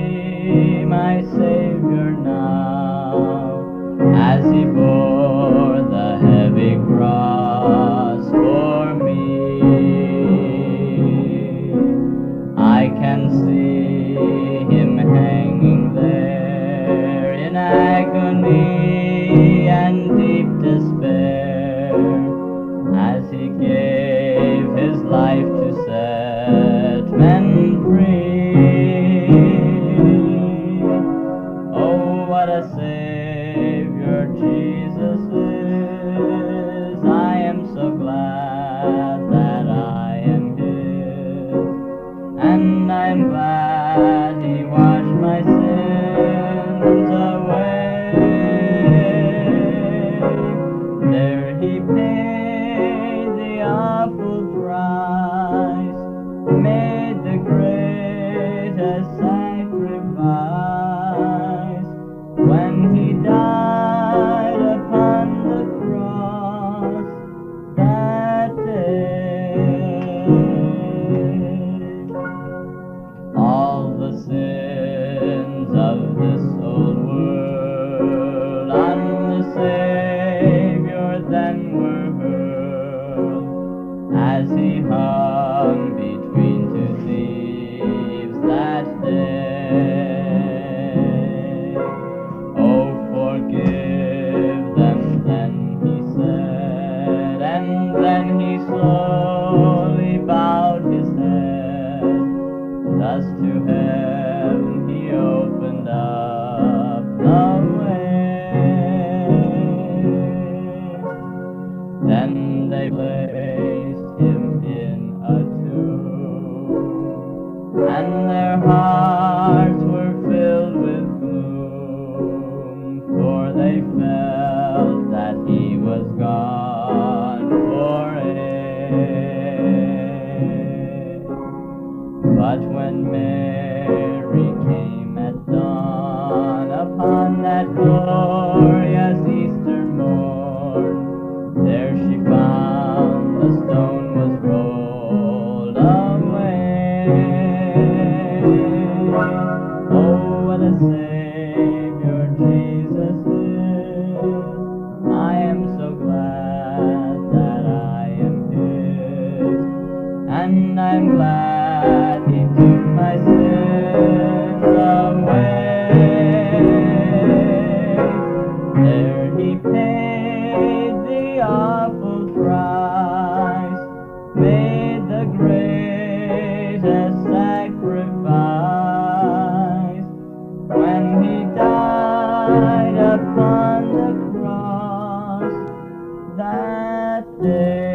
my Savior now, as he bore the heavy cross for me. I can see him hanging there in agony and deep despair, as he gave his life to set men free. Oh, what a Savior Jesus is! I am so glad that I am his, and I'm glad he washed my sins away. There he paid the awful price, made the greatest sacrifice, when he died upon the cross that day. All the sins of this old world on the Savior then were hurled, as he hung between two thieves that day. Oh, forgive them, then he said, and then he slowly bowed his head. Thus to heaven he opened up the way. Then they placed him in a tomb, and their hearts were filled with gloom, for they felt that he was gone forever. But when Mary came at dawn upon that glorious Easter morn, there she found the stone was rolled away. Oh, what a Savior Jesus is! I am so glad that I am his, and I'm glad he took my sins away. There he paid the awful price, made the greatest sacrifice, when he died upon the cross that day.